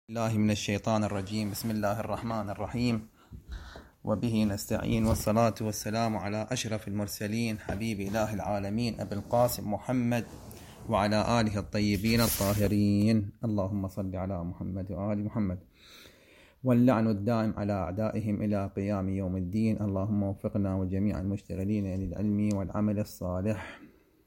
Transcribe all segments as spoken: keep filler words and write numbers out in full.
الله من الشيطان الرجيم. بسم الله الرحمن الرحيم، وبه نستعين، والصلاة والسلام على أشرف المرسلين حبيب إله العالمين أبي القاسم محمد وعلى آله الطيبين الطاهرين. اللهم صل على محمد وآل محمد، واللعن الدائم على أعدائهم إلى قيام يوم الدين. اللهم وفقنا وجميع المشتغلين للعلم والعمل الصالح.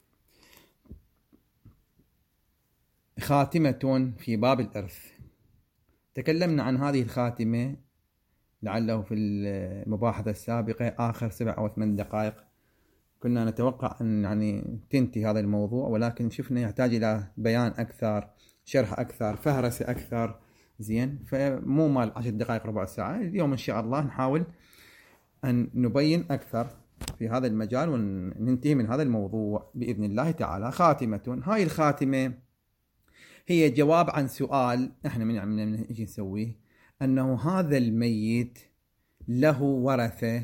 خاتمة في باب الإرث. تكلمنا عن هذه الخاتمة لعله في المباحثة السابقة آخر سبع أو ثمان دقائق. كنا نتوقع أن يعني تنتهي هذا الموضوع، ولكن شفنا يحتاج إلى بيان أكثر، شرح أكثر، فهرسة أكثر. زين، فمو مال عشر دقائق ربع ساعة. اليوم إن شاء الله نحاول أن نبين أكثر في هذا المجال وننتهي من هذا الموضوع بإذن الله تعالى. خاتمة. هاي الخاتمة هي جواب عن سؤال احنا من عمنا نجي نسويه، انه هذا الميت له ورثة،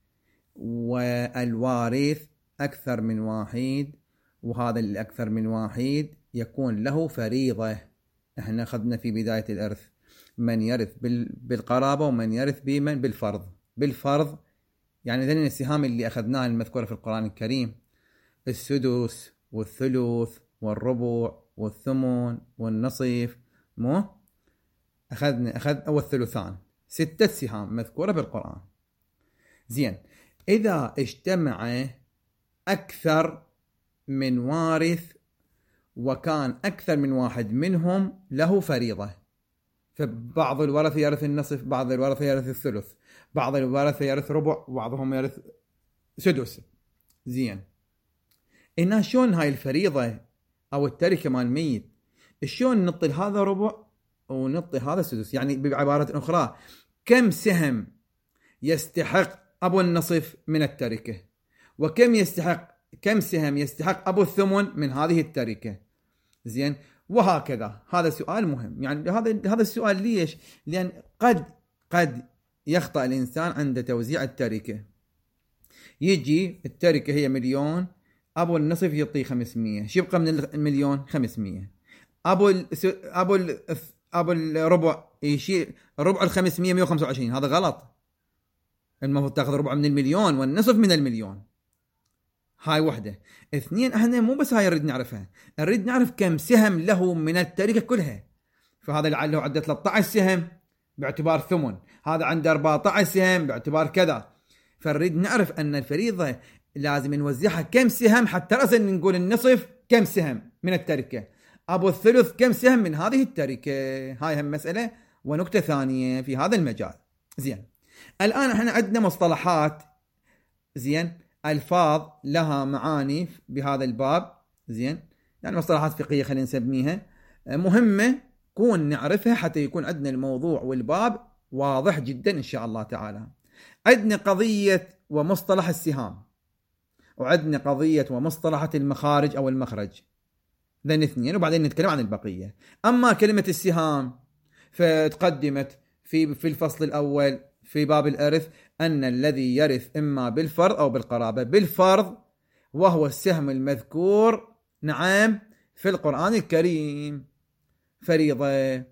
والوارث اكثر من واحد، وهذا الاكثر من واحد يكون له فريضة. احنا اخذنا في بداية الارث من يرث بالقرابة ومن يرث بمن بالفرض. بالفرض يعني ذنين السهام اللي اخذناها المذكورة في القرآن الكريم، السدس والثلث والربع والثمن والنصف. مو أخذنا أخذ أو الثلثان، ستة سهام مذكورة بالقرآن. زين، إذا اجتمع أكثر من وارث وكان أكثر من واحد منهم له فريضة، فبعض الورثة يرث النصف، بعض الورثة يرث الثلث، بعض الورثة يرث ربع، وبعضهم يرث سدس. زين، إنها شلون هاي الفريضة أو التركة مال الميت، شلون نطي هذا ربع ونطي هذا سدس؟ يعني بعبارة أخرى، كم سهم يستحق أبو النصف من التركة، وكم يستحق كم سهم يستحق أبو الثمن من هذه التركة؟ زين، وهكذا. هذا سؤال مهم. يعني هذا هذا السؤال ليش؟ لأن قد قد يخطأ الإنسان عند توزيع التركة. يجي التركة هي مليون، أبو النصف يعطي خمسمية، شو يبقى من المليون؟ خمسمية. أبو ال أبو ال أبو الربع يشيل ربع الخمسمية مية وخمسة وعشرين. هذا غلط. المفروض تأخذ ربع من المليون والنصف من المليون. هاي وحدة. اثنين، احنا مو بس هاي نريد نعرفها، نريد نعرف كم سهم له من التركة كلها. فهذا لعله عنده ثلاثة عشر سهم باعتبار ثمن، هذا عنده أربعة عشر سهم باعتبار كذا. فنريد نعرف أن الفريضة لازم نوزعها كم سهم، حتى رأسا نقول النصف كم سهم من التركة، أبو الثلث كم سهم من هذه التركة. هاي هم مسألة ونكتة ثانية في هذا المجال. زين، الآن احنا عندنا مصطلحات، زين، ألفاظ لها معاني بهذا الباب. زين، يعني مصطلحات فقهية خلينا نسميها، مهمة كون نعرفها حتى يكون عندنا الموضوع والباب واضح جدا إن شاء الله تعالى. عندنا قضية ومصطلح السهام، وعندنا قضية ومصطلحة المخارج أو المخرج، ذن اثنين، وبعدين نتكلم عن البقية. أما كلمة السهام فتقدمت في في الفصل الأول في باب الإرث أن الذي يرث إما بالفرض أو بالقرابة. بالفرض وهو السهم المذكور نعم في القرآن الكريم، فريضة.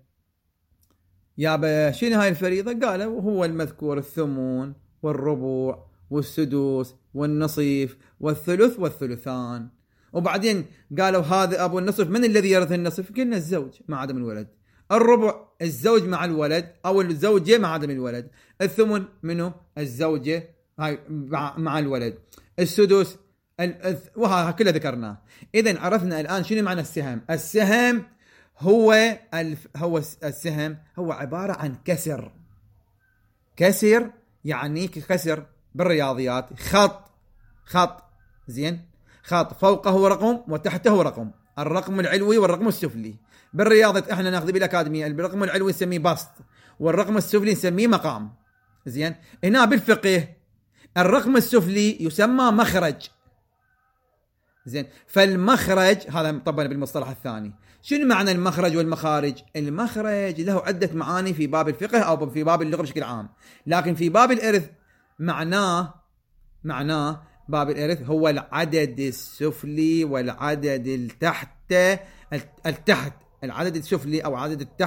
يا شنو هاي الفريضة؟ قالوا هو المذكور الثمن والربع والسدس والنصف والثلث والثلثان. وبعدين قالوا هذا أبو النصف، من الذي يرث النصف؟ قلنا الزوج مع عدم الولد. الربع الزوج مع الولد أو الزوجة مع عدم الولد. الثمن منه الزوجة هاي مع الولد. السدس وها كله ذكرناه. إذن عرفنا الآن شنو معنى السهم. السهم هو الف هو السهم هو عبارة عن كسر. كسر يعني كسر بالرياضيات، خط خط. زين، خط فوقه رقم وتحته رقم، الرقم العلوي والرقم السفلي. بالرياضة احنا ناخذ بالأكاديمية الرقم العلوي نسميه بسط، والرقم السفلي نسميه مقام. زين، هنا بالفقه الرقم السفلي يسمى مخرج. زين، فالمخرج هذا طبعا بالمصطلح الثاني. شنو معنى المخرج والمخارج؟ المخرج له عدة معاني في باب الفقه أو في باب اللغة بشكل عام، لكن في باب الإرث معناه معناه باب الإرث هو العدد السفلي والعدد التحت التحت العدد السفلي أو عدد التحت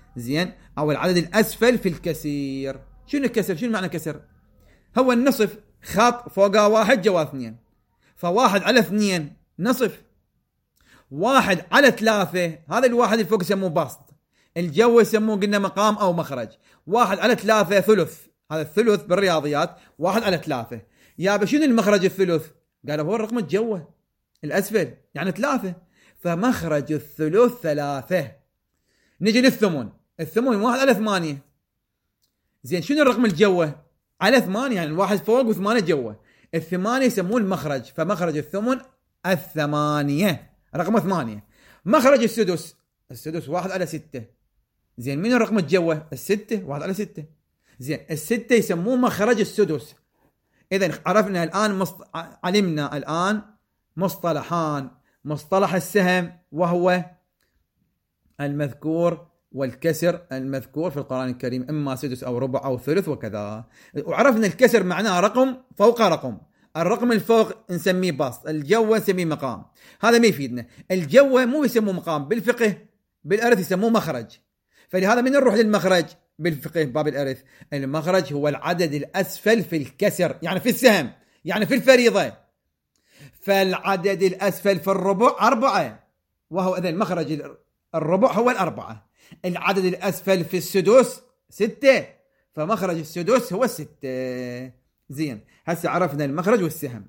زين، أو العدد الأسفل في الكسير. شنو الكسر؟ شنو معنى كسر؟ هو النصف خط فوقها واحد جوا اثنين، فواحد على اثنين نصف. واحد على ثلاثة هذا الواحد اللي فوق يسموه بسط، الجو يسموه قلنا مقام أو مخرج. واحد على ثلاثة ثلث، هذا الثلث بالرياضيات واحد على ثلاثة. يا شنو المخرج الثلث؟ قالوا هو الرقم الجوه الأسفل يعني ثلاثة، فمخرج الثلث ثلاثة. نجي للثمن، الثمن واحد على ثمانية. زين شنو الرقم الجوه؟ على ثمانية، يعني الواحد فوق وثمانية جوه. الثمانية يسموه المخرج، فمخرج الثمن الثمانية، رقم ثمانية. مخرج السدس، السدس واحد على ستة. زين من الرقم الجوه؟ الستة، واحد على ستة. زين الستة يسموه مخرج السدس. إذن عرفنا الآن مصط... علمنا الآن مصطلحان: مصطلح السهم وهو المذكور، والكسر المذكور في القرآن الكريم، إما سدس أو ربع أو ثلث وكذا. وعرفنا الكسر معناه رقم فوق رقم، الرقم الفوق نسميه بسط، الجوة نسميه مقام. هذا ما يفيدنا. الجوة مو يسموه مقام بالفقه، بالأرث يسموه مخرج. فلهذا من نروح للمخرج بالفقه باب الأرث؟ المخرج هو العدد الأسفل في الكسر، يعني في السهم، يعني في الفريضة. فالعدد الأسفل في الربع أربعة، وهو إذن مخرج الربع هو الأربعة. العدد الأسفل في السدس ستة، فمخرج السدس هو الستة. زين هسه عرفنا المخرج والسهم.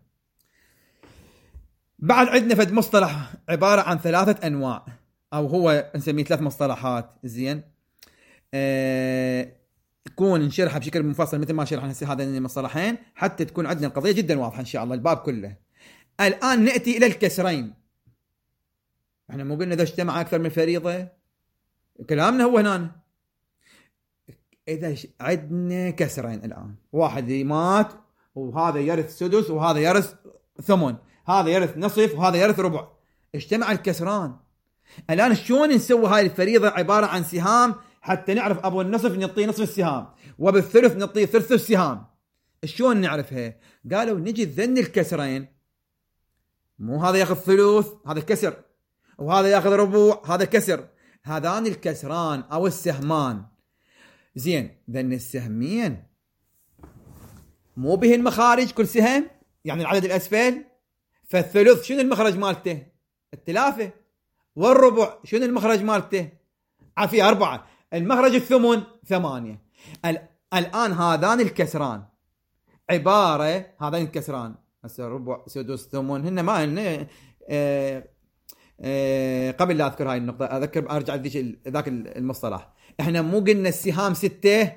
بعد عندنا فد مصطلح عبارة عن ثلاثة أنواع، أو هو نسميه ثلاث مصطلحات. زين آه يكون نشرحها بشكل منفصل مثل ما شرحنا هسه هذين المصطلحين، حتى تكون عندنا القضية جدا واضحة إن شاء الله الباب كله. الآن نأتي إلى الكسرين. احنا مو قلنا إذا اجتمع أكثر من فريضة، كلامنا هو هنا. إذا عندنا كسرين الآن، واحد مات وهذا يرث سدس وهذا يرث ثمن، هذا يرث نصف وهذا يرث ربع، اجتمع الكسران. الآن شلون نسوي هاي الفريضة عبارة عن سهام حتى نعرف أبو النصف نعطيه نصف السهام وبالثلث نعطيه ثلث السهام؟ شلون نعرفها؟ قالوا نجي ذن الكسرين، مو هذا ياخذ ثلث هذا كسر، وهذا ياخذ ربع هذا كسر، هذان الكسران أو السهمان. زين ذن السهمين مو به المخارج كل سهم، يعني العدد الأسفل. فالثلث شنو المخرج مالته؟ الثلاثة. والربع شنو المخرج مالته؟ عفي أربعة. المخرج الثمن ثمانية. الآن هذان الكسران عبارة، هذان الكسران هسه ربع سدس ثمن هن ما هن آه آه قبل لا أذكر هاي النقطة أذكر أرجع ذاك المصطلح. إحنا مو قلنا السهام ستة،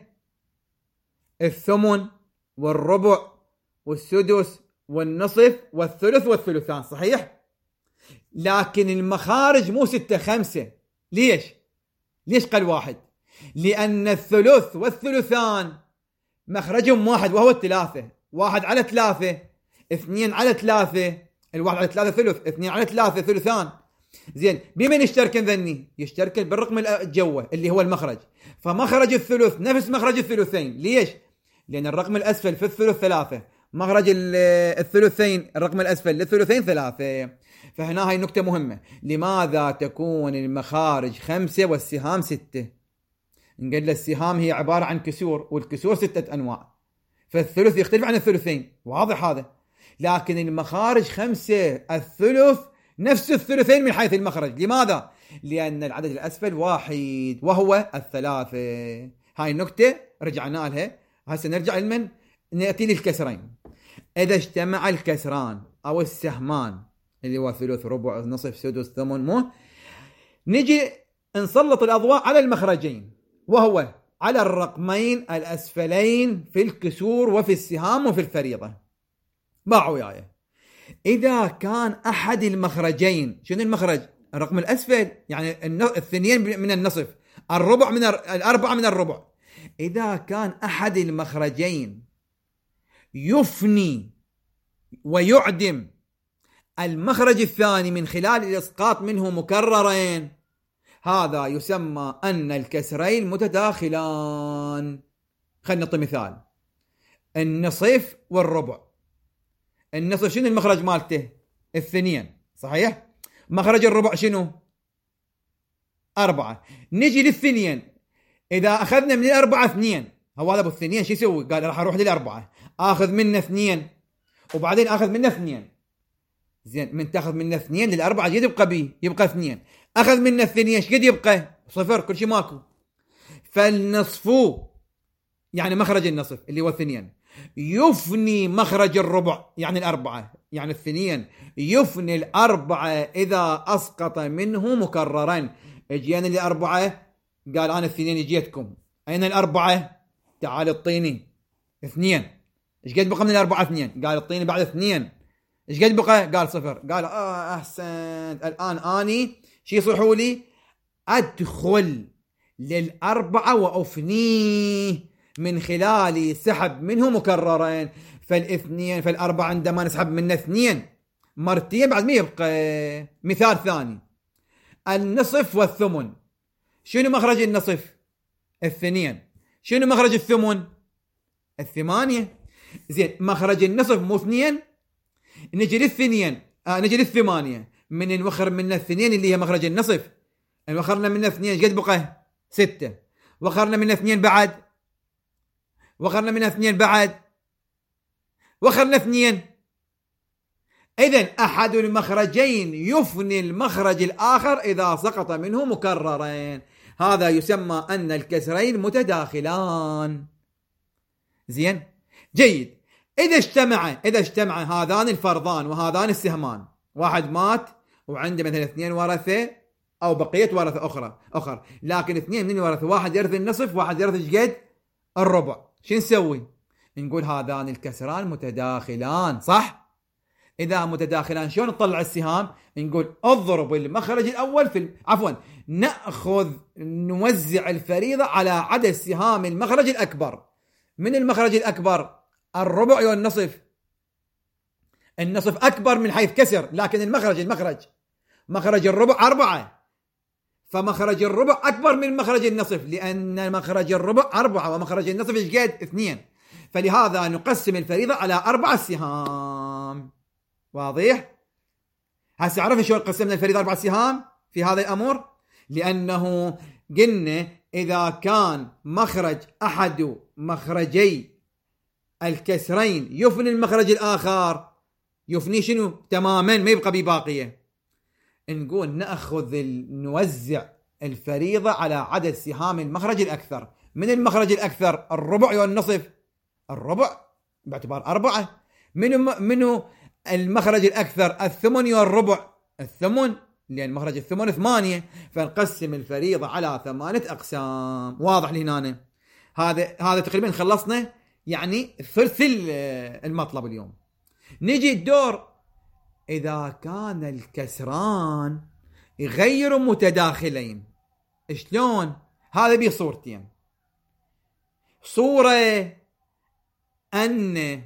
الثمن والربع والسدس والنصف والثلث والثلثان، صحيح؟ لكن المخارج مو ستة، خمسة. ليش؟ ليش قال واحد؟ لأن الثلث والثلثان مخرجهم واحد وهو الثلاثة. واحد على ثلاثة، اثنين على ثلاثة، الواحد على ثلاثة ثلث، اثنين على ثلاثة ثلثان. زين بمن يشتركن ذني؟ يشتركن بالرقم الجوة اللي هو المخرج. فمخرج الثلث نفس مخرج الثلثين. ليش؟ لأن الرقم الأسفل في الثلث ثلاثة، مخرج الثلثين الرقم الأسفل للثلثين ثلاثة. فهنا هاي نقطة مهمة. لماذا تكون المخارج خمسة والسهام ستة؟ نقول السهام هي عبارة عن كسور، والكسور ستة أنواع، فالثلث يختلف عن الثلثين، واضح هذا. لكن المخارج خمسة، الثلث نفس الثلثين من حيث المخرج. لماذا؟ لأن العدد الأسفل واحد وهو الثلاثة. هاي النقطة رجعنا لها. هسه نرجع لمن؟ نأتي للكسرين. إذا اجتمع الكسران أو السهمان اللي هو ثلث ربع نصف سدس ثمن، مو نجي نسلط الأضواء على المخرجين، وهو على الرقمين الأسفلين في الكسور وفي السهام وفي الفريضة. باعوا وياي. إذا كان أحد المخرجين، شنو المخرج؟ الرقم الأسفل، يعني الثنين من النصف، الربع من الأربعة من الربع. إذا كان أحد المخرجين يفني ويعدم المخرج الثاني من خلال الإسقاط منه مكررين، هذا يسمى أن الكسرين متداخلان. خلينا نعطي مثال: النصف والربع. النصف شنو المخرج مالته؟ الثنين، صحيح؟ مخرج الربع شنو؟ أربعة. نجي للثنين، إذا أخذنا من الأربعة اثنين، هو هذا أبو الثنين شو يسوي؟ قال راح أروح للأربعة آخذ منه اثنين وبعدين آخذ منه اثنين. زين، من تأخذ منه اثنين للأربعة قد يبقى بيه؟ يبقى اثنين. أخذ منه اثنين ايش قد يبقى؟ صفر، كل شيء ماكو. فالنصف يعني مخرج النصف اللي هو اثنين يفني مخرج الربع يعني الأربعة، يعني الاثنين يفني الأربعة إذا أسقط منه مكررا. اجينا الأربعة قال أنا اثنين جيتكم، أين الأربعة؟ تعال اعطيني اثنين. ايش قد بقى من الأربعة؟ اثنين. قال اعطيني بعد اثنين. ايش قد بقى؟ قال صفر. قال آه أحسنت، الآن أني شي يصيحوا لي أدخل للأربعة وأفنيه من خلال سحب منه مكررين. فالاثنين فالأربعة عندما نسحب منه اثنين مرتين بعد ما يبقى. مثال ثاني، النصف والثمن. شنو مخرج النصف؟ الاثنين. شنو مخرج الثمن؟ الثمانية. زين، مخرج النصف مو اثنين، نجي للثنين آه نجي للثمانية من نوخر من الاثنين اللي هي مخرج النصف. وخرنا من الاثنين قد بقى؟ ستة. وخرنا من الاثنين بعد وخرنا من اثنين بعد وخرنا اثنين. إذن أحد المخرجين يفني المخرج الآخر إذا سقط منه مكررين. هذا يسمى أن الكسرين متداخلان. زين، جيد. إذا اجتمع إذا اجتمع هذان الفرضان وهذان السهمان، واحد مات وعنده مثلا اثنين ورثة أو بقية ورثة أخرى أخر لكن اثنين من ورثة، واحد يرث النصف واحد يرث جد الربع. شو نسوي؟ نقول هذان الكسران متداخلان، صح؟ إذا متداخلان شلون نطلع السهام؟ نقول اضرب المخرج الأول في ال... عفوا نأخذ نوزع الفريضة على عدد سهام المخرج الأكبر. من المخرج الأكبر الربع والنصف. النصف أكبر من حيث كسر، لكن المخرج المخرج مخرج الربع أربعة، فمخرج الربع أكبر من مخرج النصف لأن مخرج الربع أربعة ومخرج النصف إيش قد؟ اثنين. فلهذا نقسم الفريضة على أربع سهام. واضح؟ هسه عرف شو قسمنا الفريضة أربع سهام في هذا الأمر؟ لأنه قلنا إذا كان مخرج أحد مخرجي الكسرين يفني المخرج الآخر، يفني شنو؟ تماما، ما يبقى بباقية. نقول نأخذ نوزع الفريضة على عدد سهام المخرج الأكثر. من المخرج الأكثر الربع والنصف. الربع باعتبار أربعة. منه منه المخرج الأكثر الثمن والربع. الثمن لأن مخرج الثمن ثمانية، فنقسم الفريضة على ثمانية أقسام. واضح لي هنا؟ هذا هذا تقريبا خلصنا يعني ثلث المطلب اليوم. نجي الدور إذا كان الكسران غير متداخلين. شلون؟ هذا بيه صورتين. صورة أن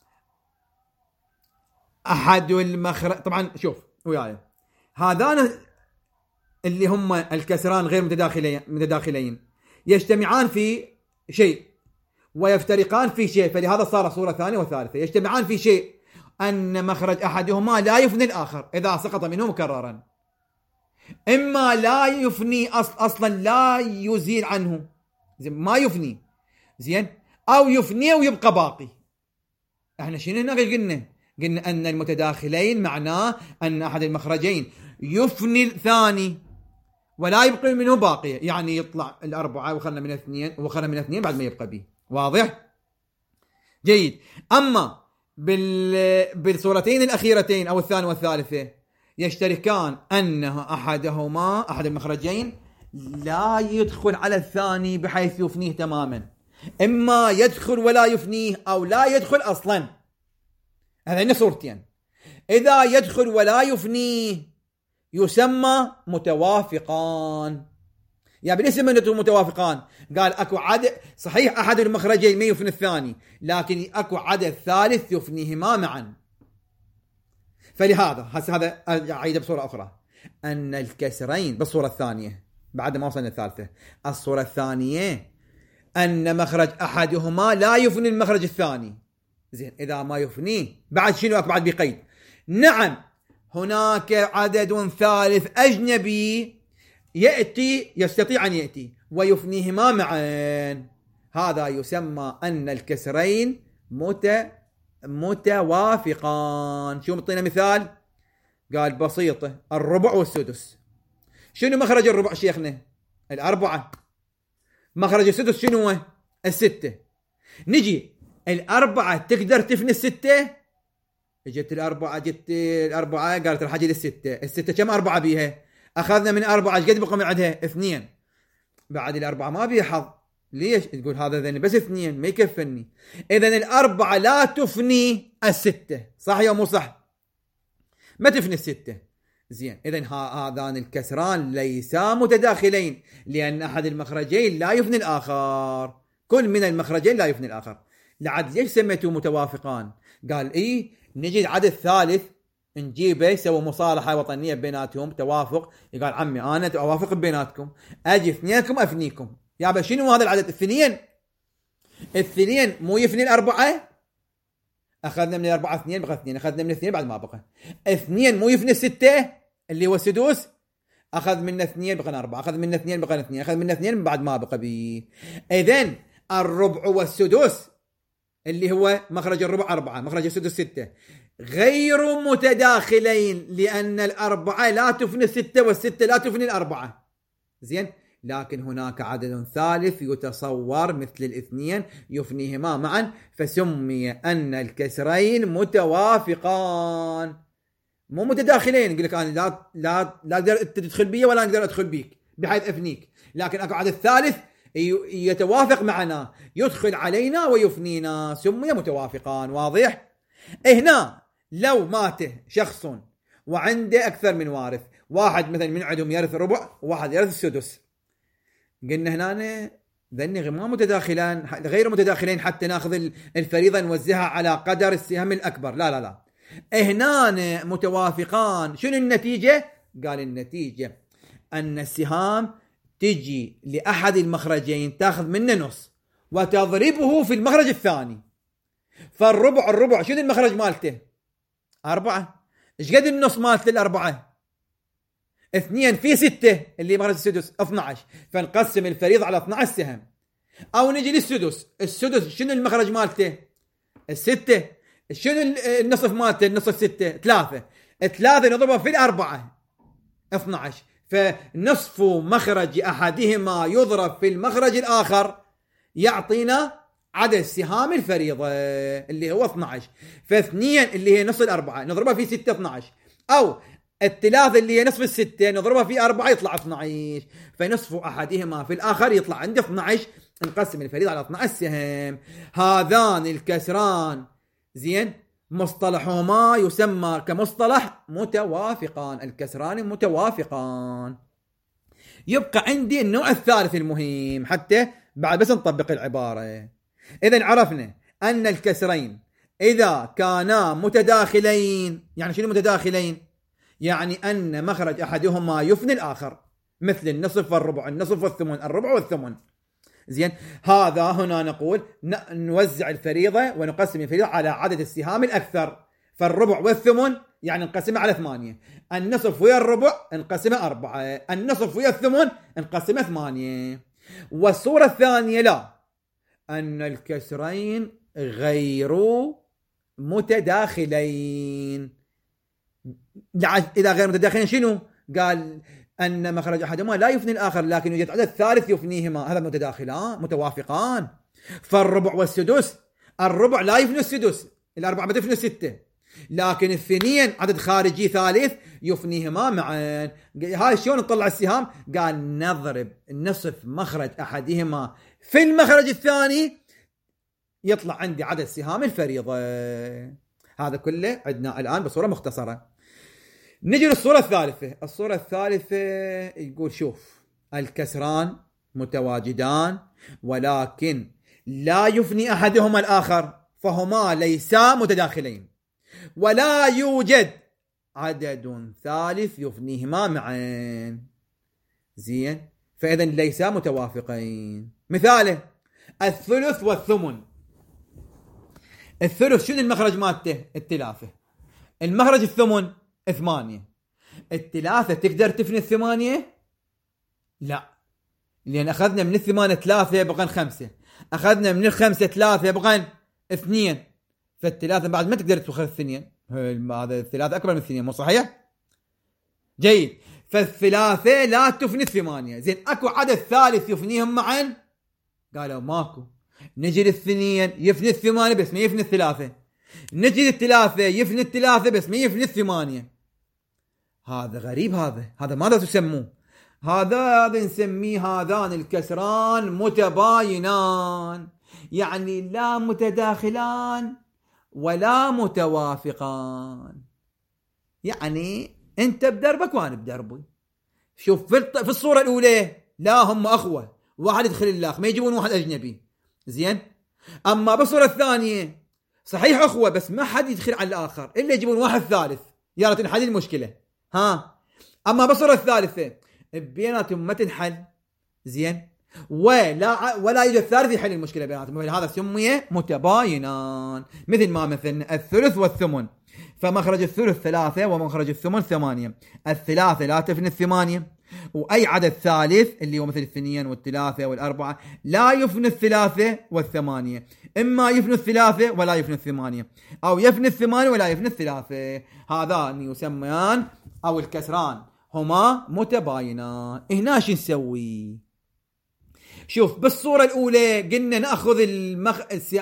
أحد المخرج، طبعا شوف وياي، هذان اللي هم الكسران غير متداخلين متداخلين يجتمعان في شيء ويفترقان في شيء، فلهذا صار صورة ثانية وثالثة. يجتمعان في شيء أن مخرج أحدهما لا يفني الآخر إذا سقط منه مكررا. إما لا يفني أصل أصلا لا يزيل عنه، زين ما يفني، زين، أو يفني ويبقى باقي. احنا شنو هنا قلنا؟ قلنا أن المتداخلين معناه أن أحد المخرجين يفني الثاني ولا يبقى منه باقي، يعني يطلع الأربعة وخلنا من اثنين وخلنا من اثنين بعد ما يبقى به. واضح؟ جيد. أما بال... بالصورتين الأخيرتين أو الثانية والثالثة يشتركان أنه أحدهما أحد المخرجين لا يدخل على الثاني بحيث يفنيه تماما، إما يدخل ولا يفنيه أو لا يدخل أصلا. هذين صورتين. إذا يدخل ولا يفنيه يسمى متوافقان. يعني بالاسم انه متوافقان، قال اكو عدد صحيح احد المخرجين ما يفني الثاني، لكن اكو عدد ثالث يفنيهما معا. فلهذا هسه هذا اعيد بصوره اخرى، ان الكسرين بالصوره الثانيه بعد ما وصلنا الثالثه. الصوره الثانيه ان مخرج احدهما لا يفني المخرج الثاني. زين، اذا ما يفنيه بعد شنو؟ اكو بعد بقيد. نعم، هناك عدد ثالث اجنبي يأتي يستطيع أن يأتي ويفنيهما معا، هذا يسمى أن الكسرين مت متوافقان. شو مطينا مثال؟ قال بسيطة، الربع والسدس. شنو مخرج الربع شيخنا؟ الأربعة. مخرج السدس شنو هو؟ الستة. نجي الأربعة تقدر تفني الستة؟ جت الأربعة جت الأربعة قالت راح أجي للستة. الستة كم أربعة بيها؟ أخذنا من أربعة ايش قد بقى من عندها؟ اثنين. بعد الأربعة ما بيها حظ. ليش؟ تقول هذا ذني بس اثنين ما يكفني. إذن الأربعة لا تفني الستة، صح يا مو صح؟ ما تفني الستة. زين، إذن هذان الكسران ليسا متداخلين، لأن أحد المخرجين لا يفني الآخر. كل من المخرجين لا يفني الآخر. لعد ليش سميته متوافقان؟ قال إيه، نجي العدد الثالث نجيبه سوى مصالحة وطنية بيناتهم، توافق. يقال عمي أنا أوافق بيناتكم، أجي اثنينكم أفنيكم. يا شنو هذا العدد؟ اثنين. اثنين مو يفني الأربعة؟ أخذنا من الأربعة اثنين بقى اثنين، أخذنا من اثنين بعد ما بقى اثنين. مو يفني الستة اللي هو السدوس؟ أخذ منا اثنين بقى أربعة، أخذ منا اثنين بقى اثنين، أخذ منا اثنين بعد ما بقى بي. إذن الربع والسدوس اللي هو مخرج الربع أربعة، مخرج السدس ستة، غير متداخلين، لأن الأربعة لا تفني الستة والستة لا تفني الأربعة. زين، لكن هناك عدد ثالث يتصور مثل الاثنين يفنيهما معا، فسمي أن الكسرين متوافقان، مو متداخلين. يقول لك أنا لا لا لا أقدر تدخل بي ولا أقدر أدخل بيك بحيث أفنيك، لكن أكو عدد ثالث يتوافق معنا، يدخل علينا ويفنينا، سمي متوافقان. واضح؟ هنا لو مات شخص وعنده أكثر من وارث، واحد مثلا من عندهم يرث ربع وواحد يرث السدس، قلنا هنا ذني ما متداخلان، غير متداخلين حتى ناخذ الفريضة نوزعها على قدر السهم الأكبر. لا لا لا، هنا متوافقان. شنو النتيجة؟ قال النتيجة أن السهام تجي لأحد المخرجين تأخذ منه نص وتضربه في المخرج الثاني. فالربع الربع شنو المخرج مالته؟ أربعة. إيش قد النص مالته الأربعة؟ اثنين في ستة اللي مخرج السدس اثني عشر، فنقسم الفريضة على اثني عشر سهم. أو نجي للسدس، السدس شنو المخرج مالته؟ الستة. شنو النصف مالته؟ النصف ستة، ثلاثة. ثلاثة نضربها في الأربعة اثني عشر، فنصف مخرج أحدهما يضرب في المخرج الآخر يعطينا عدد سهام الفريضة اللي هو اثني عشر. فاثنين اللي هي نصف الأربعة نضربها في ستة اثني عشر، أو الثلاثة اللي هي نصف الستة نضربها في أربعة يطلع اثني عشر، فنصف أحدهما في الآخر يطلع عندي اثني عشر. نقسم الفريضة على اثني عشر سهم. هذان الكسران زين مصطلحهما يسمى كمصطلح متوافقان، الكسران متوافقان. يبقى عندي النوع الثالث المهم حتى بعد بس نطبق العبارة. إذن عرفنا أن الكسرين إذا كانا متداخلين، يعني شنو متداخلين؟ يعني أن مخرج أحدهما يفني الآخر، مثل النصف والربع، النصف والثمن، الربع والثمن. زين، هذا هنا نقول نوزع الفريضة ونقسم الفريضة على عدد السهام الأكثر. فالربع والثمن يعني نقسمها على ثمانية، النصف ويا الربع نقسمها أربعة، النصف ويا الثمن نقسمها ثمانية. والصورة الثانية لا، أن الكسرين غير متداخلين. إذا غير متداخلين شنو؟ قال أن مخرج أحدهما لا يفني الآخر، لكن يوجد عدد ثالث يفنيهما، هذا متداخلان متوافقان. فالربع والسدس، الربع لا يفني السدس، الأربعة ما تفني الستة، لكن الثنين عدد خارجي ثالث يفنيهما معا. هاي شلون نطلع السهام؟ قال نضرب نصف مخرج أحدهما في المخرج الثاني يطلع عندي عدد سهام الفريضة. هذا كله عندنا الآن بصورة مختصرة. نجي للصورة الثالثة. الصورة الثالثة يقول شوف، الكسران متواجدان ولكن لا يفني أحدهما الآخر، فهما ليسا متداخلين، ولا يوجد عدد ثالث يفنيهما معا. زين، فإذا ليسا متوافقين. مثاله الثلث والثمن. الثلث شنو المخرج مالته؟ الثلاثة. المخرج الثمن ثمانية. الثلاثة تقدر تفني الثمانية؟ لا، لأن أخذنا من الثمانية ثلاثة بقى خمسة، أخذنا من الخمسة ثلاثة بقى اثنين، فالثلاثة بعد ما تقدر تأخذ اثنين، هذا الثلاثة أكبر من اثنين، مو صحيح؟ جيد. فالثلاثة لا تفني الثمانية. زين، أكو عدد ثالث يفنيهم معا؟ قالوا ماكو. نجي للثنين يفني الثمانية بس ما يفني الثلاثة، نجي للثلاثة يفني الثلاثة بس ما يفني الثمانية. هذا غريب. هذا هذا ماذا تسموه؟ هذا هذا نسميه هذان الكسران متباينان، يعني لا متداخلان ولا متوافقان. يعني انت بدربك وانا بدربي. شوف في الصورة الاولى لا هم اخوة، واحد يدخل الاخ، ما يجيبون واحد اجنبي. زين. اما بالصورة الثانية صحيح اخوة بس ما حد يدخل على الاخر الا يجيبون واحد ثالث، يلا تنحل المشكلة. ها. اما بالصورة الثالثة بيناتهم ما تنحل. زين. ولا ولا يوجد ثالث يحل المشكلة بيناتهم، هذا سمي متباينان. مثل ما مثلنا الثلث والثمن، فمخرج الثلث ثلاثة ومخرج الثمن ثمانية. الثلاثة لا تفني الثمانية، وأي عدد ثالث اللي هو مثل الاثنين والثلاثة والأربعة لا يفني الثلاثة والثمانية، إما يفني الثلاثة ولا يفني الثمانية، أو يفني الثمانية ولا يفني الثلاثة. هذان يسميان أو الكسران هما متباينان. هنا شو نسوي؟ شوف بالصورة الأولى قلنا نأخذ المخ...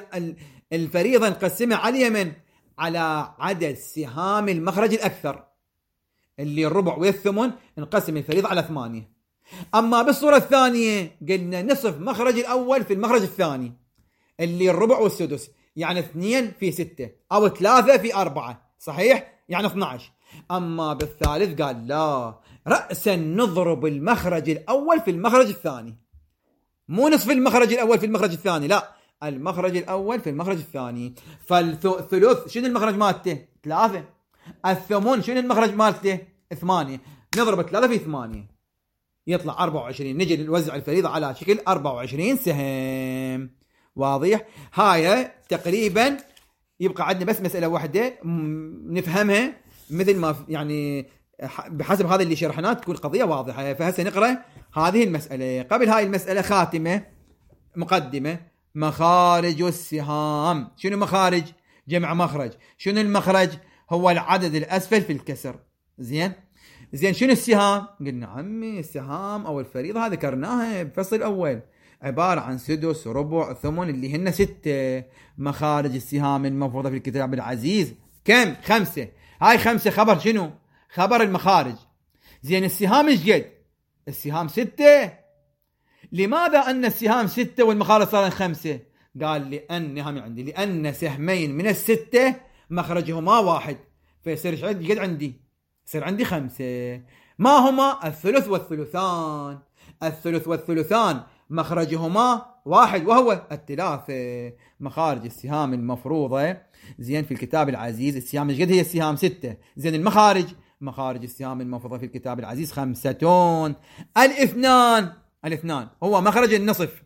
الفريضة نقسمها على اليمن على عدد سهام المخرج الأكثر، اللي الربع والثمن نقسم الفريضة على ثمانية. أما بالصورة الثانية قلنا نصف مخرج الأول في المخرج الثاني، اللي الربع والسدس، يعني اثنين في ستة أو ثلاثة في أربعة، صحيح؟ يعني اثنى عشر. أما بالثالث قال لا، رأسا نضرب المخرج الأول في المخرج الثاني، مو نصف المخرج الأول في المخرج الثاني، لا، المخرج الأول في المخرج الثاني. فالثلث شنو المخرج مالته؟ ثلاثة. الثمن شنو المخرج مالته؟ ثمانية. نضرب ثلاثة في ثمانية يطلع أربعة وعشرين. نجي نوزع الفريضة على شكل أربعة وعشرين سهم. واضح؟ هاي تقريبا يبقى عندنا بس مسألة واحدة نفهمها، مثل ما يعني بحسب هذا اللي شرحناه تكون القضية واضحة. فهسه نقرأ هذه المسألة. قبل هاي المسألة خاتمة مقدمة. مخارج السهام. شنو مخارج؟ جمع مخرج. شنو المخرج؟ هو العدد الأسفل في الكسر. زين. زين شنو السهام؟ قلنا عمي السهام أو الفريضة هذا ذكرناها بفصل الأول، عبارة عن سدس ربع ثمن اللي هن ستة. مخارج السهام المفروضة في الكتاب العزيز كم؟ خمسة. هاي خمسة خبر شنو؟ خبر المخارج. زين السهام ايش قد؟ السهام ستة. لماذا أن السهام ستة والمخارج صار خمسة؟ قال لأن هم عندي لأن سهمين من الستة مخرجهما واحد، فيصير قد عندي؟ يصير عندي خمسة. ما هما؟ الثلث والثلثان. الثلث والثلثان مخرجهما واحد وهو الثلاثة. مخارج السهام المفروضة زين في الكتاب العزيز السهام ايش قد هي؟ السهام ستة. زين المخارج مخارج السهام المفروضة في الكتاب العزيز خمستون. الاثنان الاثنان هو مخرج النصف.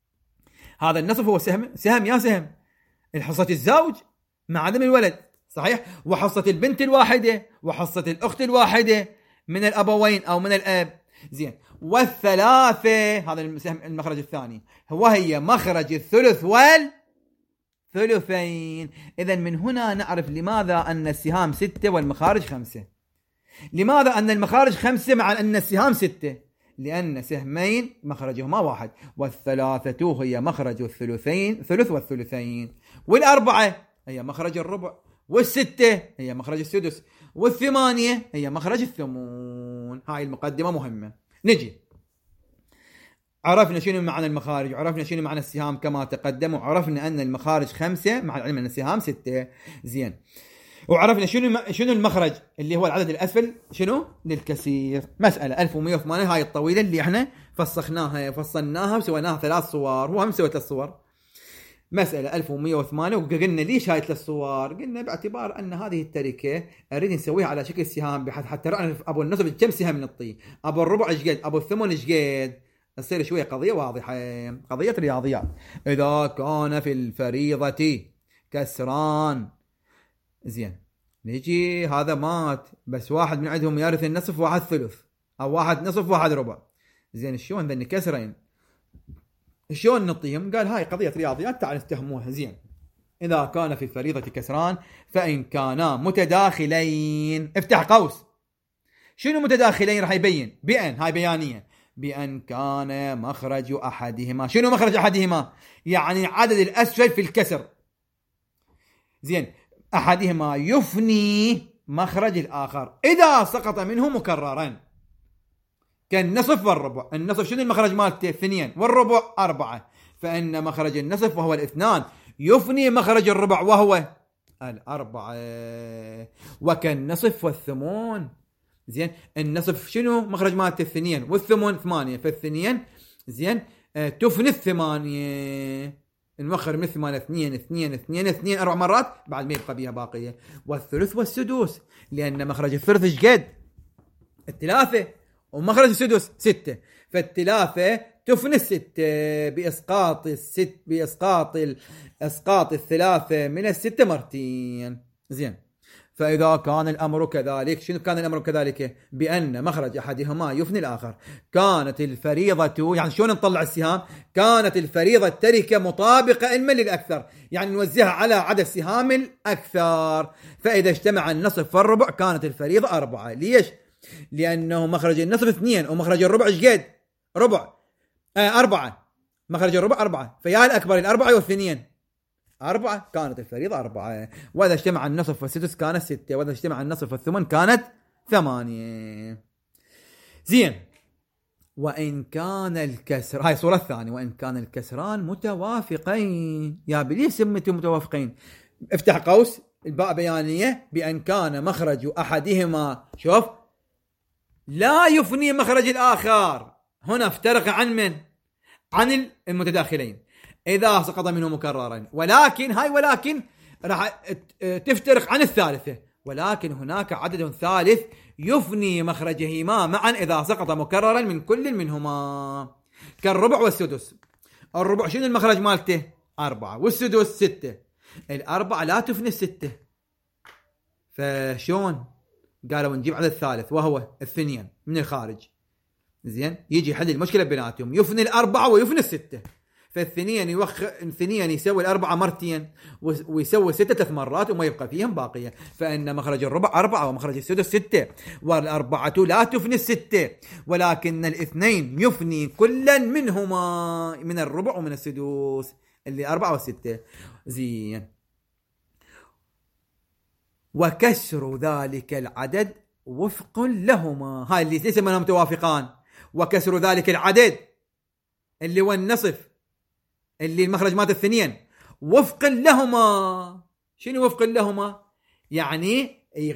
هذا النصف هو سهم سهم يا سهم الحصة الزوج مع عدم الولد، صحيح؟ وحصة البنت الواحدة وحصة الأخت الواحدة من الأبوين أو من الأب. زين. والثلاثة هذا السهم المخرج الثاني هو هي مخرج الثلث والثلثين. إذن من هنا نعرف لماذا أن السهام ستة والمخارج خمسة. لماذا أن المخارج خمسة مع أن السهام ستة؟ لأن سهمين مخرجهما واحد، والثلاثة هي مخرج الثلثين ثلث والثلثين، والأربعة هي مخرج الربع، والستة هي مخرج السدس، والثمانية هي مخرج الثمون. هاي المقدمة مهمة. نجي عرفنا شنو معنى المخارج، عرفنا شنو معنى السهام كما تقدم، وعرفنا أن المخارج خمسة مع العلم أن السهام ستة. زين. وعرفنا شنو شنو المخرج اللي هو العدد الأسفل شنو للكسير. مسألة ألف ومئة وثمانية هاي الطويلة اللي احنا فسخناها فصلناها وسويناها ثلاث صور، وهم سويت الصور. مسألة ألف ومئة وثمانية وقلنا ليش هاي ثلاث صور؟ قلنا باعتبار أن هذه التركة أريد نسويها على شكل سهام بحيث حتى نعرف أبو النصف كم سهم نطي، أبو الربع إيش قد، أبو الثمن إيش قد، تصير شوية قضية واضحة، قضية رياضيات. إذا كان في الفريضة كسران. زين. نيجي هذا مات بس واحد من عندهم يرث النصف واحد ثلث، أو واحد نصف واحد ربع. زين شلون ذني كسرين شلون نعطيهم؟ قال هاي قضية رياضيات تعال نفتهموها. زين إذا كان في الفريضة كسران فإن كانا متداخلين، افتح قوس، شنو متداخلين؟ راح يبين بأن، هاي بيانية، بأن كان مخرج أحدهما، شنو مخرج أحدهما؟ يعني عدد الأسفل في الكسر. زين أحدهما يفني مخرج الآخر إذا سقط منه مكررا، كالنصف والربع. النصف شنو المخرج مالته؟ اثنين، والربع أربعة، فإن مخرج النصف وهو الاثنان يفني مخرج الربع وهو الأربعة. وكالنصف والثمون. زين النصف شنو مخرج مالته؟ اثنين، والثمون ثمانية، فالثنين زين اه تفني الثمانية، نوخر من ثمانية اثنين اثنين اثنين اثنين أربع مرات بعد ما يبقى بيها باقية. والثلث والسدوس، لأن مخرج الثلث ايش قد؟ الثلاثة، ومخرج السدس ستة، فالثلاثة تفني الستة بإسقاط الست بإسقاط إسقاط الثلاثة من الستة مرتين. زين فإذا كان الأمر كذلك، شنو كان الأمر كذلك؟ بأن مخرج أحدهما يفني الآخر، كانت الفريضة، يعني شلون نطلع السهام؟ كانت الفريضة التركة مطابقة إما للأكثر، يعني نوزعها على عدد سهام الأكثر. فإذا اجتمع النصف والربع كانت الفريضة أربعة. ليش؟ لأنه مخرج النصف اثنين ومخرج الربع ايش قد؟ ربع آه أربعة، مخرج الربع أربعة، فيا الأكبر الأربعة والاثنين أربعة، كانت الفريضة أربعة. وإذا اجتمع النصف والسدس كانت ستة، وإذا اجتمع النصف والثمن كانت ثمانية. زين وإن كان الكسر، هاي الصورة الثانية، وإن كان الكسران متوافقين. يا بليش سميتهم متوافقين؟ افتح قوس، الباء بيانية، بأن كان مخرج أحدهما، شوف، لا يفني مخرج الآخر. هنا افترق عن من؟ عن المتداخلين إذا سقط منه مكررا، ولكن هاي ولكن راح تفترق عن الثالثة، ولكن هناك عدد ثالث يفني مخرجهما معا إذا سقط مكررا من كل منهما، كالربع والسدس. الربع شنو المخرج مالته؟ أربعة، والسدس ستة. الأربعة لا تفني الستة، فشون؟ قالوا نجيب عدد ثالث وهو الثنين من الخارج. زين يجي حل المشكلة بيناتهم، يفني الأربعة ويفني الستة، فالثنين يوخ الثنين يسوي الأربعة مرتين ويسوي ستة ثلاث مرات وما يبقى فيهم باقية، فإن مخرج الربع أربعة ومخرج السدس ستة، والأربعة لا تفني الستة، ولكن الاثنين يفني كلا منهما من الربع ومن السدس اللي أربعة والستة. زين وكسر ذلك العدد وفق لهما، هاي اللي ليس منهم متوافقان، وكسر ذلك العدد اللي هو النصف اللي المخرج مات الثنين وفق لهما. شنو وفق لهما؟ يعني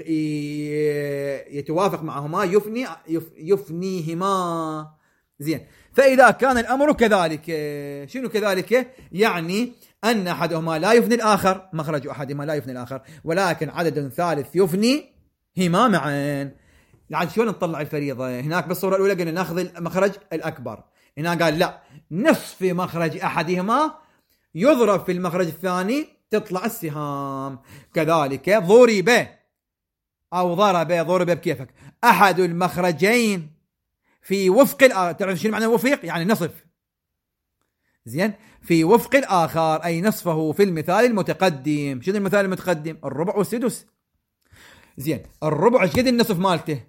يتوافق معهما، يفني يفنيهما. زين فإذا كان الأمر كذلك، شنو كذلك؟ يعني أن أحدهما لا يفني الآخر، مخرج أحدهما لا يفني الآخر، ولكن عدد ثالث يفني هما معا. لعد شلون نطلع الفريضة؟ هناك بالصورة الأولى قلنا ناخذ المخرج الأكبر، هنا قال لا، نصف مخرج أحدهما يضرب في المخرج الثاني تطلع السهام. كذلك ضرب أو ضرب، ضرب بكيفك، أحد المخرجين في وفق الآخر. تعرف شنو معنى وفق؟ يعني نصف. زين في وفق الآخر أي نصفه في المثال المتقدم. شنو المثال المتقدم؟ الربع والسدس. زين الربع ايش قد النصف مالته؟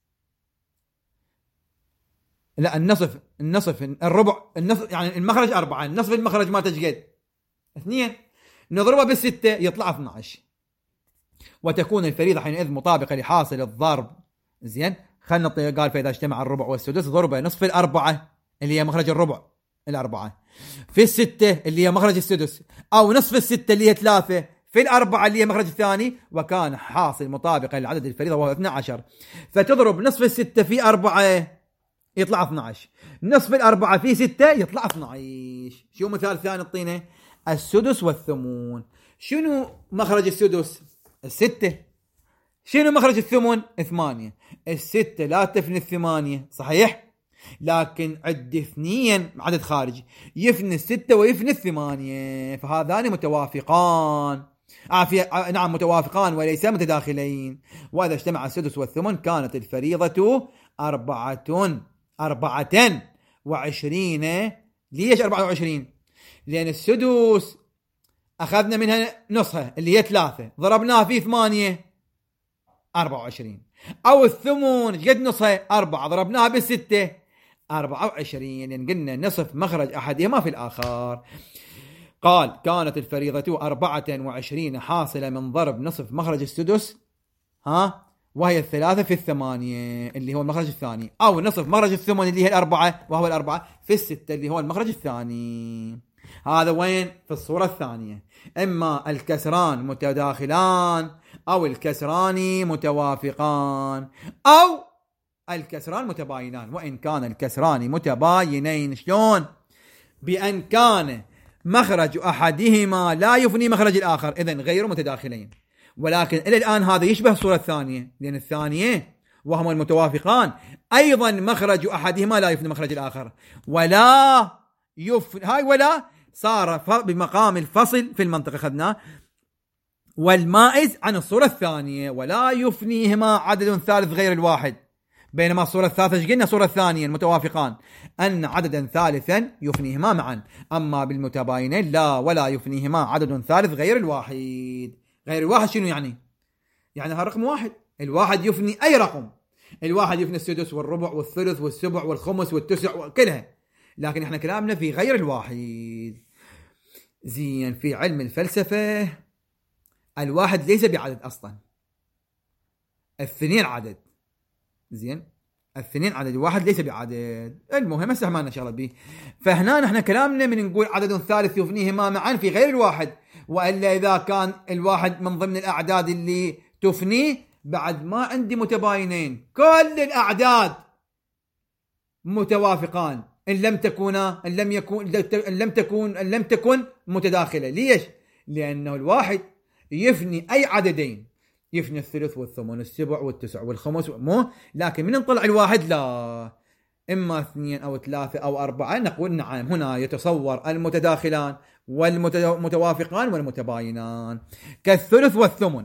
لا النصف النصف الربع النصف يعني المخرج أربعة، النصف المخرج مالته ايش قد؟ اثنين، نضربه بالستة يطلع اثني عشر، وتكون الفريضة حينئذ مطابقة لحاصل الضرب. زين خلنا قال فإذا اجتمع الربع والسدس ضربه نصف الأربعة اللي هي مخرج الربع الأربعة في الستة اللي هي مخرج السدس، أو نصف الستة اللي هي ثلاثة في الأربعة اللي هي مخرج الثاني، وكان حاصل مطابقة لعدد الفريضة وهو اثني عشر. فتضرب نصف الستة في أربعة يطلع اثني عشر، نصف الأربعة في ستة يطلع اثني عشر. شو مثال ثاني الطينة؟ السدس والثمون. شنو مخرج السدس؟ الستة. شنو مخرج الثمون؟ ثمانية. الستة لا تفني الثمانية صحيح، لكن عد اثنين عدد خارجي يفني الستة ويفني الثمانية، فهذان متوافقان. آه نعم متوافقان وليس متداخلين. وإذا اجتمع السدس والثمن كانت الفريضة أربعة أربعة وعشرين. ليش أربعة وعشرين؟ لأن السدس أخذنا منها نصها اللي هي ثلاثة، ضربناها في ثمانية، أربعة وعشرين. أو الثمن قد نصها أربعة، ضربناها بالستة، أربعة وعشرين. لأن قلنا نصف مخرج أحدهما في الآخر. قال كانت الفريضة أربعة وعشرين حاصلة من ضرب نصف مخرج السدس، ها، وهي الثلاثة في الثمانية اللي هو المخرج الثاني، أو نصف مخرج الثمن اللي هي الأربعة وهو الأربعة في الستة اللي هو المخرج الثاني. هذا وين؟ في الصورة الثانية. إما الكسران متداخلان، أو الكسران متوافقان، أو الكسران متباينان. وإن كان الكسران متباينين شلون؟ بأن كان مخرج أحدهما لا يفني مخرج الآخر، إذن غير متداخلين. ولكن إلى الآن هذا يشبه الصورة الثانية، لأن الثانية وهما المتوافقان أيضا مخرج أحدهما لا يفني مخرج الآخر، ولا يفني هاي ولا صار بمقام الفصل في المنطقة خذناه. والمائز عن الصورة الثانية ولا يفنيهما عدد ثالث غير الواحد. بينما الصورة الثالثة ايش قلنا؟ الصورة الثانية المتوافقان أن عددا ثالثا يفنيهما معا. أما بالمتباينين لا، ولا يفنيهما عدد ثالث غير الواحد. غير الواحد شنو يعني؟ يعني هالرقم واحد، الواحد يفني أي رقم. الواحد يفني السدس والربع والثلث والسبع والخمس والتسع وكلها، لكن احنا كلامنا في غير الواحد. زين، في علم الفلسفة الواحد ليس بعدد أصلا، الاثنين عدد. زين، الاثنين عدد، الواحد ليس بعدد. المهم هسه ما نشغل به. فهنا نحن كلامنا من نقول عدد ثالث يفنيهما معا في غير الواحد، وإلا إذا كان الواحد من ضمن الأعداد اللي تفنيه بعد ما عندي متباينين، كل الأعداد متوافقان إن لم تكونا إن لم يكون إن لم تكون إن لم تكن متداخلة. ليش؟ لأنه الواحد يفني أي عددين، يفني الثلث والثمن السبع والتسع والخمس، مو لكن من نطلع الواحد لا، إما اثنين أو ثلاثة أو أربعة، نقول نعم هنا يتصور المتداخلان والمتوافقان والمتباينان. كالثلث والثمن.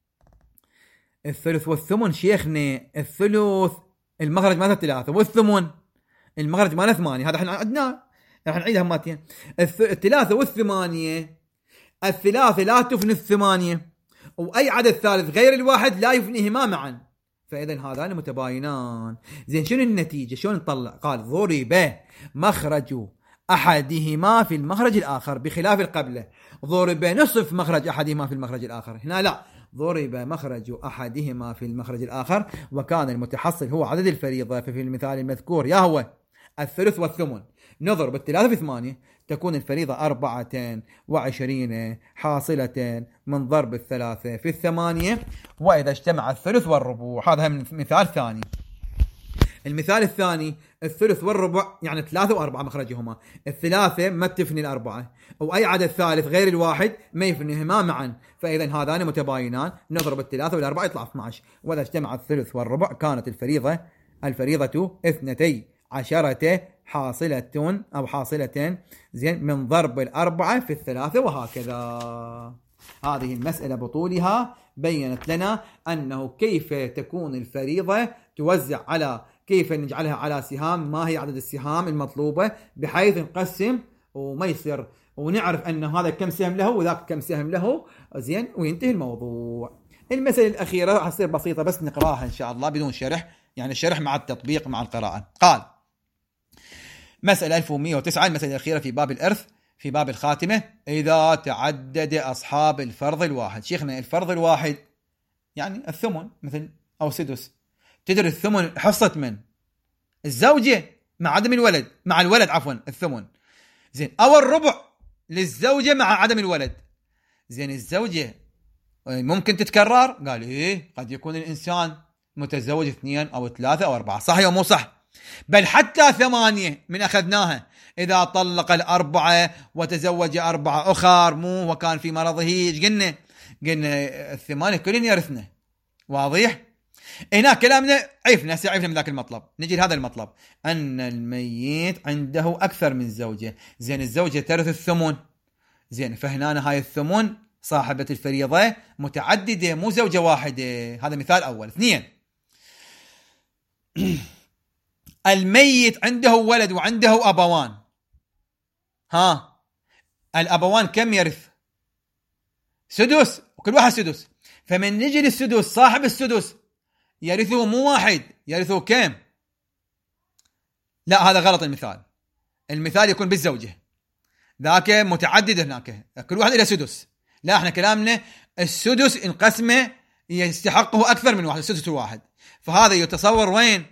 الثلث والثمن شيخنا، الثلث المخرج ماذا؟ ثلاثة، والثمن المخرج ماذا؟ ثمانية. هذا احنا عدناه، راح نعيدها مرتين. الثلاثة والثمانية، الثلاثة لا تفني الثمانية، وأي عدد ثالث غير الواحد لا يفنيهما معا، فإذا هذان متباينان. زين، شنو النتيجة؟ شلون نطلع؟ قال ضرب مخرج أحدهما في المخرج الآخر بخلاف القبلة. ضرب نصف مخرج أحدهما في المخرج الآخر، هنا لا، ضرب مخرج أحدهما في المخرج الآخر، وكان المتحصل هو عدد الفريضة. ففي المثال المذكور يا هو الثلث والثمن، نضرب الثلاثة في ثمانية، تكون الفريضة أربعة وعشرين حاصلة من ضرب الثلاثة في الثمانية، وإذا اجتمع الثلث والربع. هذا من مثال ثاني. المثال الثاني الثلث والربع، يعني ثلاثة وأربعة مخرجهما، الثلاثة ما تفني الأربعة، أو أي عدد ثالث غير الواحد ما يفنيهما معا، فإذا هذان متباينان، نضرب الثلاثة والأربعة يطلع اثني عشر. وإذا اجتمع الثلث والربع كانت الفريضة الفريضة اثنتي عشرة حاصلة أو حاصلة، زين، من ضرب الأربعة في الثلاثة، وهكذا. هذه المسألة بطولها بيّنت لنا أنه كيف تكون الفريضة توزع على، كيف نجعلها على سهام، ما هي عدد السهام المطلوبة، بحيث نقسم وما يصير، ونعرف أن هذا كم سهم له وذاك كم سهم له، زين، وينتهي الموضوع. المسألة الأخيرة راح تصير بسيطة، بس نقراها إن شاء الله بدون شرح، يعني الشرح مع التطبيق مع القراءة. قال مسألة ألف ومئة وتسعة، المسألة الأخيرة في باب الإرث، في باب الخاتمة. إذا تعدد أصحاب الفرض الواحد. شيخنا الفرض الواحد يعني الثمن مثل أو سدس، تدري الثمن حصة من الزوجة مع عدم الولد، مع الولد عفوا الثمن، زين، أو الربع للزوجة مع عدم الولد. زين، الزوجة ممكن تتكرر؟ قال إيه، قد يكون الإنسان متزوج اثنين أو ثلاثة أو أربعة، صح أو مو صح؟ بل حتى ثمانية من أخذناها، إذا طلق الأربعة وتزوج أربعة أخر، مو وكان في مرضه، إيش قلنا؟ قلنا الثمانية كلهم يرثنا، واضح؟ هنا كلامنا عرفنا سعرفنا من ذاك المطلب. نجي لهذا المطلب، أن الميت عنده أكثر من زوجة. زين، الزوجة ترث الثمن، زين، فهنا هاي الثمن صاحبة الفريضة متعددة، مو زوجة واحدة. هذا مثال أول. اثنين، الميت عنده ولد وعنده أبوان، ها الأبوان كم يرث؟ سدس، وكل واحد سدس. فمن نجي للسدس صاحب السدس يرثه مو واحد، يرثه كم؟ لا هذا غلط المثال. المثال يكون بالزوجة، ذاك متعدد هناك كل واحد إلى سدس. لا احنا كلامنا السدس انقسمه يستحقه أكثر من واحد، السدس الواحد. فهذا يتصور وين؟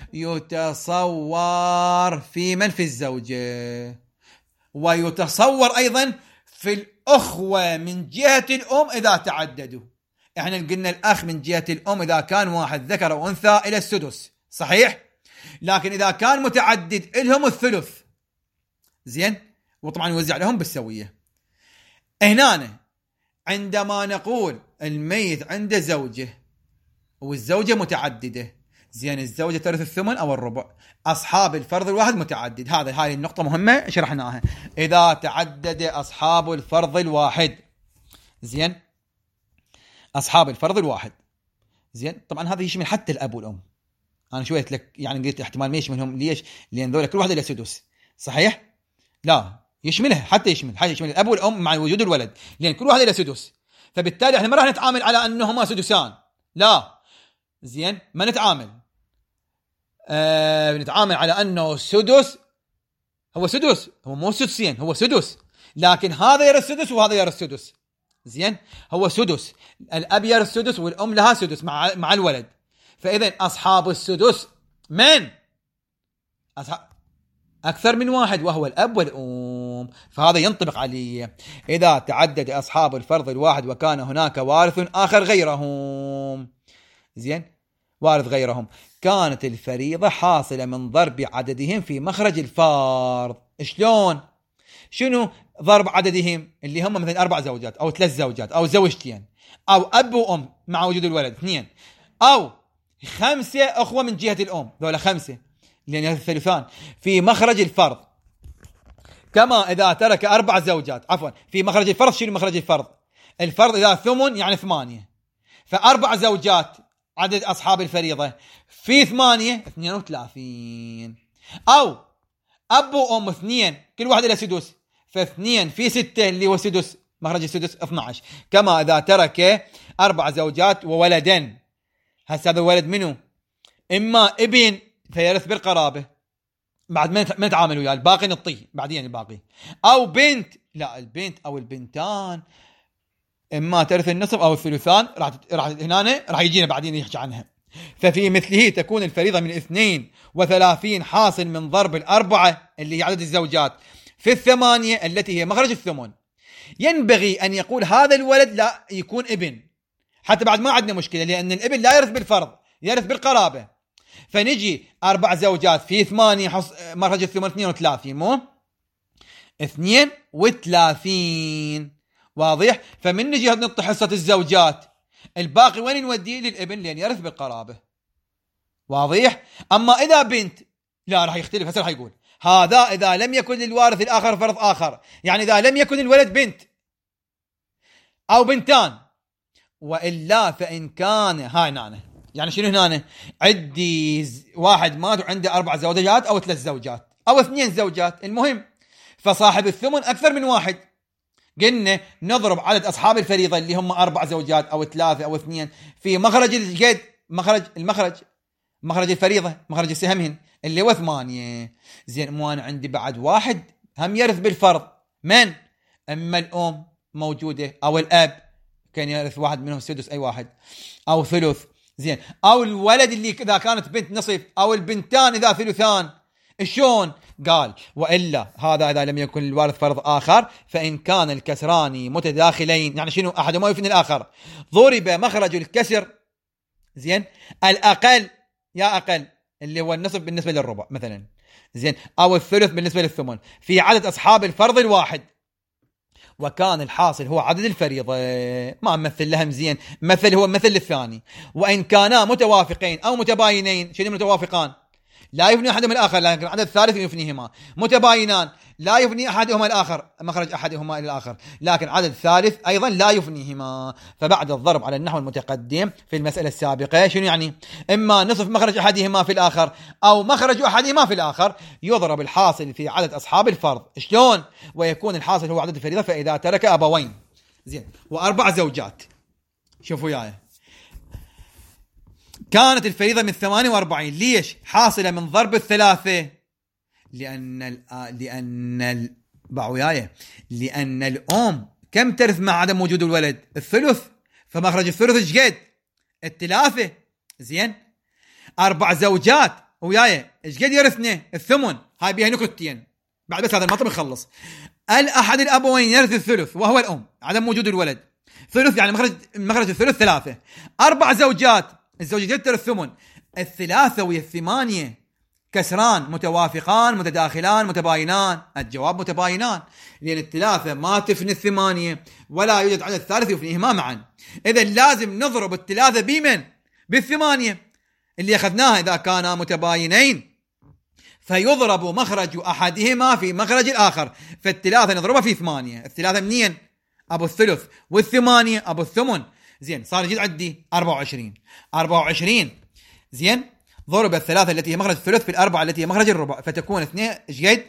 يتصور في من؟ في الزوجة، ويتصور أيضا في الأخوة من جهة الأم إذا تعددوا. احنا قلنا الأخ من جهة الأم إذا كان واحد ذكر أو أنثى إلى السدس، صحيح؟ لكن إذا كان متعدد إلهم الثلث، زين، وطبعا يوزع لهم بالسوية. هنا عندما نقول الميت عنده زوجة والزوجة متعددة، زين، الزوجة ترث الثمن أو الربع، أصحاب الفرض الواحد متعدد. هذا هاي النقطة مهمة شرحناها. إذا تعدد أصحاب الفرض الواحد، زين، أصحاب الفرض الواحد، زين، طبعا هذا يشمل حتى الأب والأم. أنا شوية لك يعني قلت احتمال ما يشملهم، ليش؟ لأن ذولا كل واحد له سدس، صحيح؟ لا يشملها، حتى يشمل حتى يشمل الأب والأم مع وجود الولد، لأن كل واحد له سدس. فبالتالي احنا ما راح نتعامل على أنهما سدسان، لا، زين، ما نتعامل آه نتعامل على أنه سدس هو سدس، هو مو سدسين، هو سدس، لكن هذا يرى السدس وهذا يرى السدس، زين، هو سدس، الأب يرى السدس والأم لها سدس مع مع الولد. فإذا أصحاب السدس من؟ أصحاب أكثر من واحد، وهو الأب والأم. فهذا ينطبق عليه إذا تعدد أصحاب الفرض الواحد وكان هناك وارث آخر غيرهم، زين، وارث غيرهم، كانت الفريضة حاصلة من ضرب عددهم في مخرج الفرض. شلون؟ شنو ضرب عددهم؟ اللي هم مثلا أربع زوجات أو ثلاث زوجات أو زوجتين أو أب وأم مع وجود الولد اثنين، أو خمسة أخوة من جهة الأم، ذولا خمسة لأن الثلثان في مخرج الفرض. كما إذا ترك أربع زوجات، عفوا في مخرج الفرض. شنو مخرج الفرض؟ الفرض إذا ثمن يعني ثمانية، فأربع زوجات عدد أصحاب الفريضة في ثمانية اثنين وثلاثين، أو أب وأم اثنين كل واحد له سدس، فاثنين في ستة اللي هو سدس، مخرج السدس اثنى عشر. كما إذا ترك أربع زوجات وولدين، هسا هذا الولد منه؟ إما ابن فيرث بالقرابة بعد ما نتعامل وياه، الباقي نطيه بعدين الباقي، أو بنت، لا البنت أو البنتان إما ترث النصف أو الثلثان، راح راح هنا راح يجينا بعدين يحكي عنها. ففي مثله تكون الفريضة من اثنين وثلاثين حاصل من ضرب الأربعة اللي هي عدد الزوجات في الثمانية التي هي مخرج الثمن. ينبغي أن يقول هذا الولد لا يكون ابن، حتى بعد ما عندنا مشكلة، لأن الابن لا يرث بالفرض، يرث بالقرابة. فنجي أربع زوجات في ثمانية حص... مخرج الثمن اثنين وثلاثين، مو اثنين وثلاثين، واضح؟ فمن نجي نطي حصة الزوجات، الباقي وين نوديه؟ للابن، لأن يرث بالقرابة، واضح؟ أما إذا بنت لا راح يختلف. هسه راح يقول هذا إذا لم يكن للوارث الآخر فرض آخر، يعني إذا لم يكن الولد بنت أو بنتان، وإلا فإن كان هاي نانه. يعني شنو هنا؟ عندي واحد مات وعنده أربع زوجات أو ثلاث زوجات أو اثنين زوجات، المهم فصاحب الثمن أكثر من واحد. قلنا نضرب عدد أصحاب الفريضة اللي هم أربع زوجات أو ثلاثة أو اثنين في مخرج الجد، مخرج المخرج مخرج الفريضة، مخرج السهمهن اللي هو ثمانية. زين، مو أنا عندي بعد واحد هم يرث بالفرض، من؟ أما الأم موجودة أو الأب كان يرث واحد منهم سدس، أي واحد، أو ثلث، زين، أو الولد اللي إذا كانت بنت نصف، أو البنتان إذا ثلثان. شلون؟ قال وإلا هذا إذا لم يكن الوارث فرض آخر، فإن كان الكسران متداخلين، يعني شنو؟ أحدهما يفني الآخر، ضرب مخرج الكسر، زين، الأقل يا أقل اللي هو النصف بالنسبة للربع مثلا، زين، أو الثلث بالنسبة للثمن في عدد أصحاب الفرض الواحد، وكان الحاصل هو عدد الفريضة. ما مثل لهم، زين، مثل هو مثل الثاني. وإن كانا متوافقين أو متباينين، شنو متوافقان؟ لا يفني أحدهما الآخر، لكن العدد الثالث يفنيهما. متباينان لا يفني أحدهما الآخر، مخرج أحدهما إلى الآخر، لكن العدد الثالث أيضا لا يفنيهما. فبعد الضرب على النحو المتقدم في المسألة السابقة شنو يعني؟ إما نصف مخرج أحدهما في الآخر أو مخرج أحدهما في الآخر، يضرب الحاصل في عدد أصحاب الفرض. شلون؟ ويكون الحاصل هو عدد الفريضة فإذا ترك أبوين. زين. وأربع زوجات. شوفوا وياي. كانت الفريضة من ثمانية وأربعين. ليش؟ حاصلة من ضرب الثلاثة. لأن ال لأن ال بعوياية لأن الأم كم ترث مع عدم وجود الولد؟ الثلث. فمخرج الثلث ايش قد؟ الثلاثة. زين. أربع زوجات وياي ايش قد يرثنا؟ الثمن. هاي بيها نكتين بعد بس هذا المطلب نخلص. الأحد الأبوين يرث الثلث وهو الأم عدم وجود الولد. ثلث يعني مخرج مخرج الثلث ثلاثة. أربع زوجات، الزوجتين ترث الثمن. الثلاثة ويا الثمانية كسران، متوافقان، متداخلان، متباينان. الجواب متباينان، لأن الثلاثة ما تفني الثمانية ولا يوجد عدد ثالث يفنيهما معا. إذا لازم نضرب الثلاثة بمن؟ بالثمانية اللي أخذناها إذا كانا متباينين، فيضرب مخرج أحدهما في مخرج الآخر. فالثلاثة نضربها في ثمانية. الثلاثة منين؟ أبو الثلث، والثمانية أبو الثمن. زين. صار يجد عندي أربعة وعشرين. أربعة وعشرين زين ضرب الثلاثة التي هي مخرج الثلث في الأربعة التي هي مخرج الربع، فتكون اثنين ايش قد؟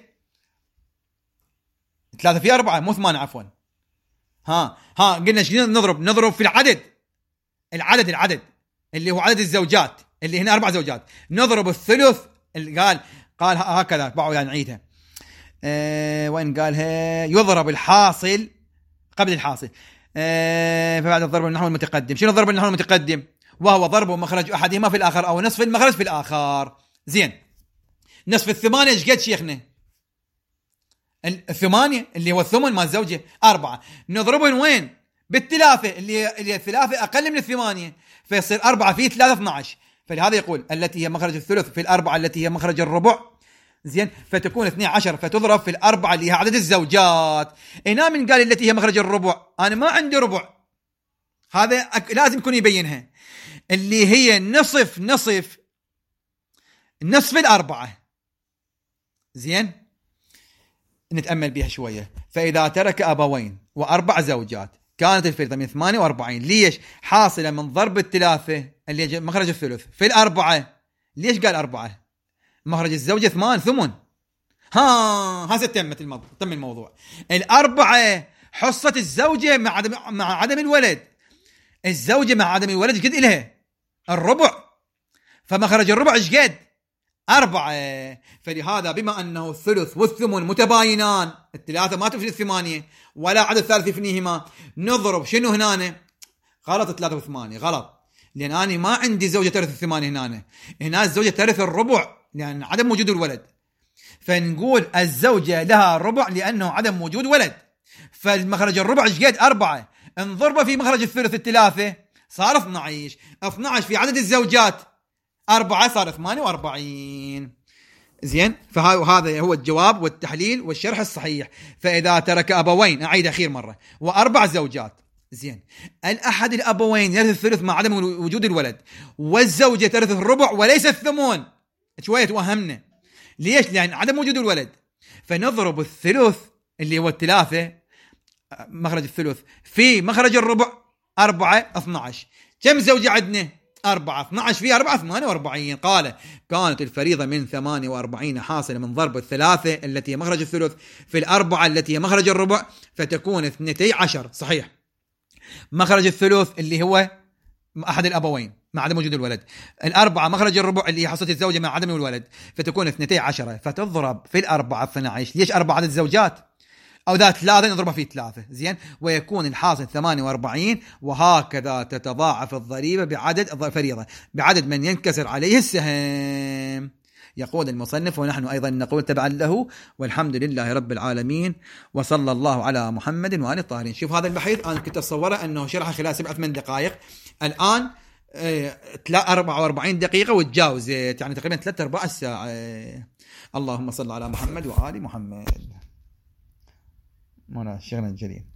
ثلاثة في أربعة مو ثمانية عفوا. ها ها قلنا شنو نضرب؟ نضرب في العدد العدد العدد اللي هو عدد الزوجات اللي هنا أربع زوجات. نضرب الثلث اللي قال قال هكذا بعوا يعني نعيدها. أه وين قالها؟ يضرب الحاصل قبل الحاصل. أه فبعد الضرب النحو المتقدم. شنو ضرب النحو المتقدم؟ وهو ضرب مخرج أحدهما في الآخر أو نصف المخرج في الآخر. زين. نصف الثمانية ايش قد شيخنا؟ الثمانية اللي هو الثمن مال الزوجة أربعة. نضربهم وين؟ بالثلاثة اللي اللي الثلاثة أقل من الثمانية، فيصير أربعة في ثلاثة اثنا عشر. فلهذا يقول التي هي مخرج الثلث في الأربعة التي هي مخرج الربع. زين. فتكون اثني عشر فتضرب في الأربعة اللي هي عدد الزوجات. هنا من قال التي هي مخرج الربع؟ أنا ما عندي ربع، هذا أك... لازم يكون يبينها، اللي هي نصف نصف نصف الأربعة. زين. نتأمل بها شوية. فإذا ترك أبوين وأربع زوجات كانت الفريضة من ثمانية وأربعين. ليش؟ حاصلة من ضرب الثلاثة اللي مخرج الثلث في الأربعة. ليش قال أربعة؟ مخرج الزوجة ثمان ثمن. ها هذا تمت الموضوع. تم الموضوع. الأربعة حصة الزوجة مع عدم مع عدم الولد. الزوجة مع عدم الولد قد إلها الربع، فمخرج الربع ايش قد؟ أربعة. فلهذا بما أنه الثلث والثمن متباينان، الثلاثة ما تفني الثمانية ولا عدد ثالث يفنيهما، نضرب شنو هنا؟ غلط. ثلاثة وثمانية غلط، لأن أنا ما عندي زوجة ترث الثمانية هنا. هنا الزوجة ترث الربع لأن عدم وجود الولد، فنقول الزوجة لها ربع لأنه عدم وجود ولد. فالمخرج الربع ايش قد؟ أربعة. انضربه في مخرج الثلث الثلاثة صار اثنا عشر. اثنا عشر في عدد الزوجات أربعة صار ثمانية وأربعين. زين. فهذا هو الجواب والتحليل والشرح الصحيح. فإذا ترك أبوين، أعيد أخير مرة، وأربع زوجات. زين. الأحد الأبوين يرث الثلث مع عدم وجود الولد، والزوجة ترث الربع وليس الثمن. شوية توهمنا. ليش؟ لأن عدم وجود الولد. فنضرب الثلث اللي هو الثلاثة مخرج الثلث في مخرج الربع أربعة اثنا عشر. كم زوجة عندنا؟ أربعة. اثنا عشر في أربعة ثمانية وأربعين. قال كانت الفريضة من ثمانية وأربعين حاصلة من ضرب الثلاثة التي هي مخرج الثلث في الأربعة التي هي مخرج الربع، فتكون اثنتي عشر. صحيح. مخرج الثلث اللي هو أحد الأبوين مع عدم وجود الولد. الأربعة مخرج الربع اللي هي حصة الزوجة مع عدم الولد، فتكون اثنتي عشرة. فتضرب في الأربعة اثنا عشر. ليش أربعة عدد الزوجات؟ أو ذا ثلاثة نضربها في ثلاثة. زين. ويكون الحاصل ثمانية وأربعين. وهكذا تتضاعف الضريبة بعدد الفريضة بعدد من ينكسر عليه السهم. يقول المصنف ونحن أيضا نقول تبعا له، والحمد لله رب العالمين، وصلى الله على محمد وآله الطاهرين. شوف هذا البحث أنا كنت أتصوره أنه شرحه خلال سبعة ثمان دقائق، الآن أربعة وأربعين دقيقة وتجاوزت، يعني تقريبا ثلاثة أرباع الساعة. اللهم صل على محمد وآل محمد. مولانا الشيخنا الجليل.